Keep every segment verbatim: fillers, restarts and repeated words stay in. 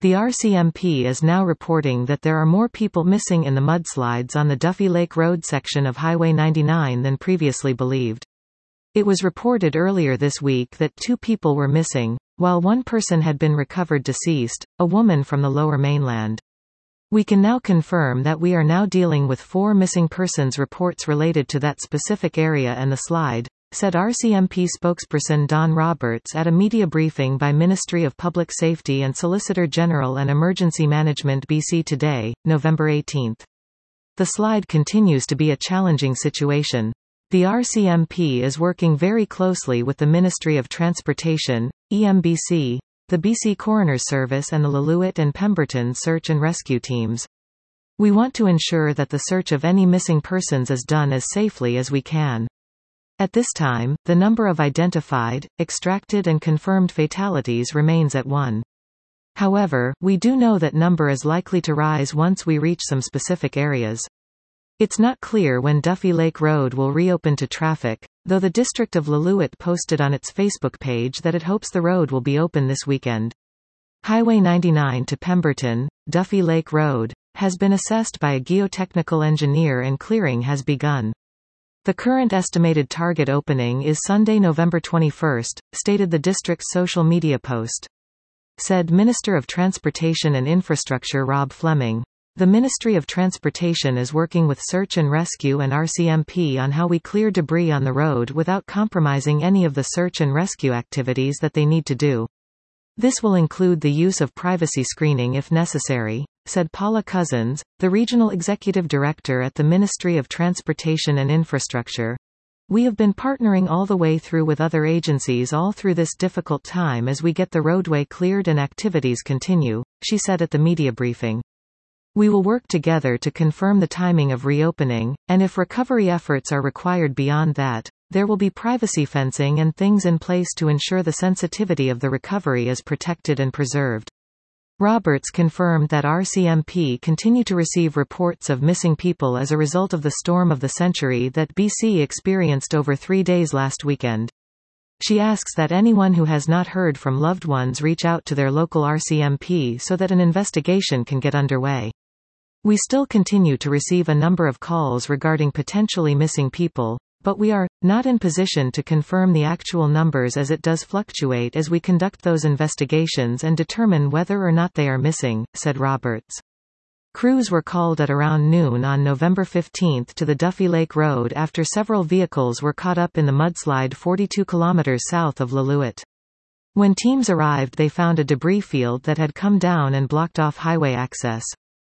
The R C M P is now reporting that there are more people missing in the mudslides on the Duffy Lake Road section of Highway ninety-nine than previously believed. It was reported earlier this week that two people were missing, while one person had been recovered deceased, a woman from the Lower Mainland. We can now confirm that we are now dealing with four missing persons reports related to that specific area and the slide, said R C M P spokesperson Don Roberts at a media briefing by Ministry of Public Safety and Solicitor General and Emergency Management B C today, November eighteenth. The slide continues to be a challenging situation. The R C M P is working very closely with the Ministry of Transportation, E M B C, the B C Coroner's Service and the Lillooet and Pemberton search and rescue teams. We want to ensure that the search of any missing persons is done as safely as we can. At this time, the number of identified, extracted and confirmed fatalities remains at one. However, we do know that number is likely to rise once we reach some specific areas. It's not clear when Duffy Lake Road will reopen to traffic, though the District of Lillooet posted on its Facebook page that it hopes the road will be open this weekend. Highway ninety-nine to Pemberton, Duffy Lake Road, has been assessed by a geotechnical engineer and clearing has begun. The current estimated target opening is Sunday, November twenty-first, stated the district's social media post. Said Minister of Transportation and Infrastructure Rob Fleming. The Ministry of Transportation is working with Search and Rescue and R C M P on how we clear debris on the road without compromising any of the search and rescue activities that they need to do. This will include the use of privacy screening if necessary, said Paula Cousins, the Regional Executive Director at the Ministry of Transportation and Infrastructure. We have been partnering all the way through with other agencies all through this difficult time as we get the roadway cleared and activities continue, she said at the media briefing. We will work together to confirm the timing of reopening, and if recovery efforts are required beyond that, there will be privacy fencing and things in place to ensure the sensitivity of the recovery is protected and preserved. Roberts confirmed that R C M P continue to receive reports of missing people as a result of the storm of the century that B C experienced over three days last weekend. She asks that anyone who has not heard from loved ones reach out to their local R C M P so that an investigation can get underway. We still continue to receive a number of calls regarding potentially missing people, but we are not in position to confirm the actual numbers as it does fluctuate as we conduct those investigations and determine whether or not they are missing, said Roberts. Crews were called at around noon on November fifteenth to the Duffy Lake Road after several vehicles were caught up in the mudslide forty-two kilometers south of Lillooet. When teams arrived, they found a debris field that had come down and blocked off highway access.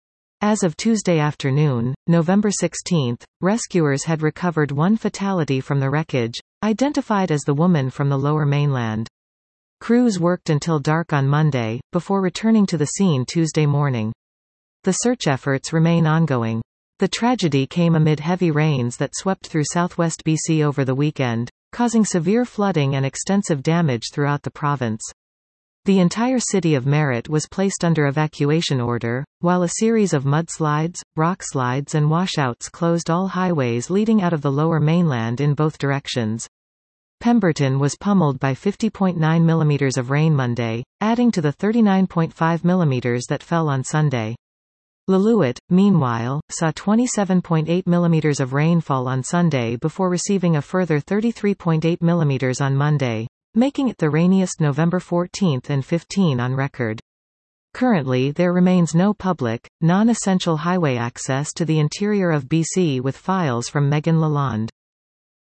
As of Tuesday afternoon, November sixteenth, rescuers had recovered one fatality from the wreckage, identified as the woman from the Lower Mainland. Crews worked until dark on Monday, before returning to the scene Tuesday morning. The search efforts remain ongoing. The tragedy came amid heavy rains that swept through southwest B C over the weekend, causing severe flooding and extensive damage throughout the province. The entire city of Merritt was placed under evacuation order, while a series of mudslides, rockslides and washouts closed all highways leading out of the Lower Mainland in both directions. Pemberton was pummeled by fifty point nine millimeters of rain Monday, adding to the thirty-nine point five millimeters that fell on Sunday. Lillooet, meanwhile, saw twenty-seven point eight millimeters of rainfall on Sunday before receiving a further thirty-three point eight millimeters on Monday, making it the rainiest November fourteenth and fifteenth on record. Currently there remains no public, non-essential highway access to the interior of B C with files from Megan Lalonde.